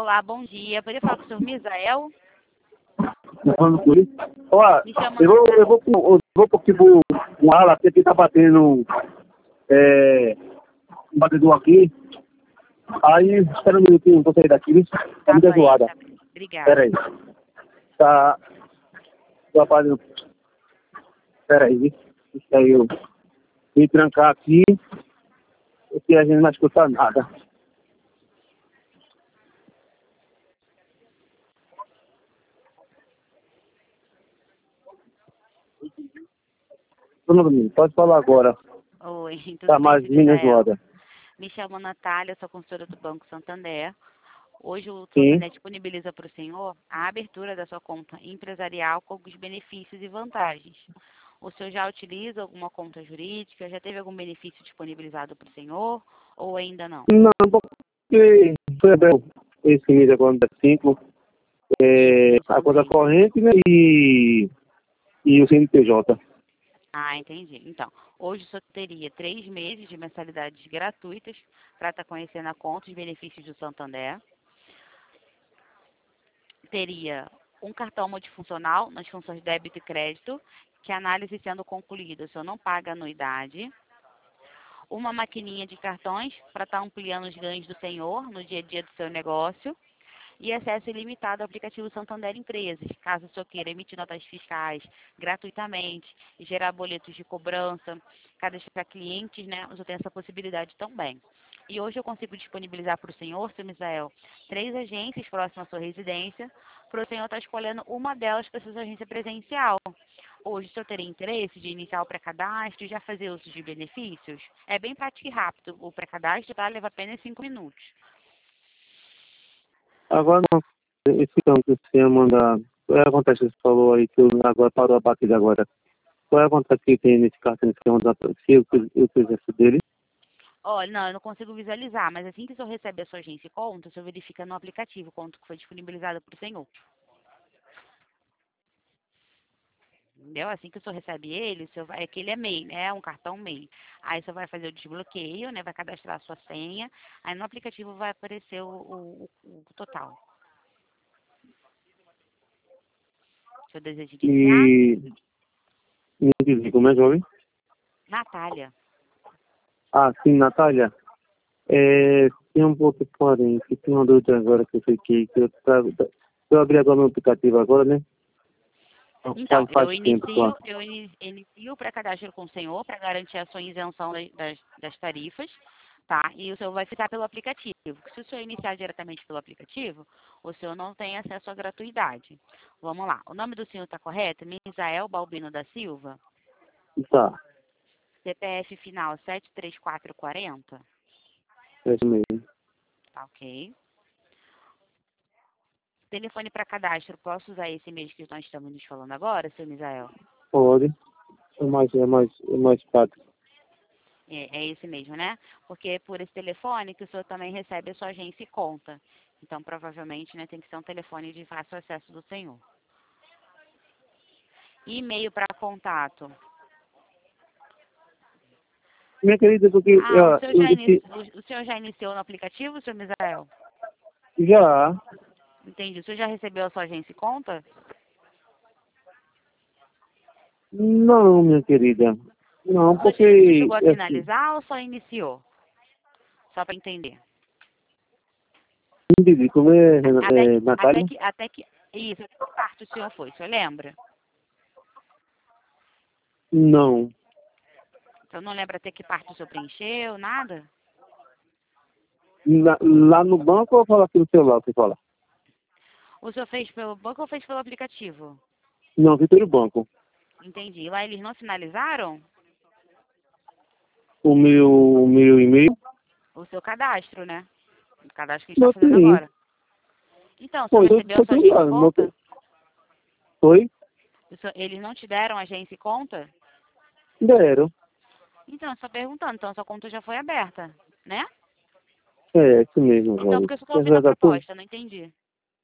Olá, bom dia. Poderia falar com o senhor Misael? Ó, Me chama eu vou porque um ala aqui tá batendo um batedor aqui. Aí, espera um minutinho, vou sair daqui, viu? Tá muito bem, zoada. tá bem. Obrigada. Pera aí. Tá. Rapaz, pera aí, viu? Isso aí eu vim trancar aqui, porque a gente não vai escutar nada. Dona Domingo, pode falar agora. Oi, tudo Tá bem, mais senhor linda Misael? zoada. Me chamo Natália, sou consultora do Banco Santander. Hoje o Sim. Santander disponibiliza para o senhor a abertura da sua conta empresarial com alguns benefícios e vantagens. O senhor já utiliza alguma conta jurídica? Já teve algum benefício disponibilizado para o senhor ou ainda não? Não, porque foi aberto esse mês agora, dia 5, Isso, a conta ontem. corrente, né, e o CNPJ. Ah, entendi. Então, hoje o senhor teria 3 meses de mensalidades gratuitas para estar conhecendo a conta e os benefícios do Santander. Teria um cartão multifuncional nas funções débito e crédito, que a análise sendo concluída, o senhor não paga anuidade. Uma maquininha de cartões para estar ampliando os ganhos do senhor no dia a dia do seu negócio. E acesso ilimitado ao aplicativo Santander Empresas, caso o senhor queira emitir notas fiscais gratuitamente, gerar boletos de cobrança, cadastrar clientes, né? O senhor tem essa possibilidade também. E hoje eu consigo disponibilizar para o senhor, seu Misael, 3 agências próximas à sua residência, para o senhor estar escolhendo uma delas para a sua agência presencial. Hoje o senhor teria interesse de iniciar o pré-cadastro e já fazer uso de benefícios? É bem prático e rápido. O pré-cadastro leva apenas 5 minutos. Agora, não, esse cartão que você ia mandar, qual é a conta que você falou aí, que agora parou a batida agora? Qual é a conta que tem nesse cartão que você ia mandar, se eu fizesse dele? Olha, não, eu não consigo visualizar, mas assim que o senhor recebe a sua agência e conta, o senhor verifica no aplicativo o quanto que foi disponibilizado para o senhor. Entendeu? Assim que o senhor recebe ele, o senhor vai, é que ele é MEI, né? É um cartão MEI. Aí o senhor vai fazer o desbloqueio, né? Vai cadastrar a sua senha. Aí no aplicativo vai aparecer o total. O senhor deseja iniciar? E me diz, como é, jovem? Natália. Ah, sim, Natália. Tem um pouco porém, que tem uma dúvida agora que eu fiquei, eu abri agora meu aplicativo agora, né? Então, Faz tempo só. eu inicio o pré-cadastro com o senhor para garantir a sua isenção das tarifas, tá? E o senhor vai ficar pelo aplicativo. Se o senhor iniciar diretamente pelo aplicativo, o senhor não tem acesso à gratuidade. Vamos lá. O nome do senhor está correto? Misael Balbino da Silva. Tá, CPF final 73440. é isso mesmo. Tá ok. Telefone para cadastro, posso usar esse mesmo que nós estamos nos falando agora, seu Misael? Pode. É mais prático. É esse mesmo, né? Porque é por esse telefone que o senhor também recebe a sua agência e conta. Então, provavelmente, né, tem que ser um telefone de fácil acesso do senhor. E-mail para contato. Minha querida, porque Ah, eu disse o senhor já iniciou no aplicativo, seu Misael? já. Entendi. O senhor já recebeu a sua agência e conta? Não, minha querida. Não, O senhor porque chegou a assim, finalizar ou só iniciou? Só para entender. me diz, como Natália? Isso, até que parte o senhor foi, o senhor lembra? Não. Então não lembra até que parte o senhor preencheu, nada? Lá no banco ou fala aqui no celular, você fala? O senhor fez pelo banco ou fez pelo aplicativo? Não, fiz pelo banco. Entendi. Lá eles não finalizaram O meu e-mail? o seu cadastro, né? O cadastro que a gente está Não, fazendo sim. agora. Então, o senhor Foi, recebeu a foi sua tudo agência lá. e conta? Foi? Eles não te deram agência e conta? Deram. Então, só perguntando. Então, sua conta já foi aberta, né? É, isso mesmo, Então, jovem. por que você está ouvindo a proposta? Não entendi.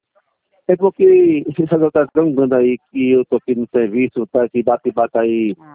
É porque essa tá tão grande aí que eu tô aqui no serviço, tá aqui, bate aí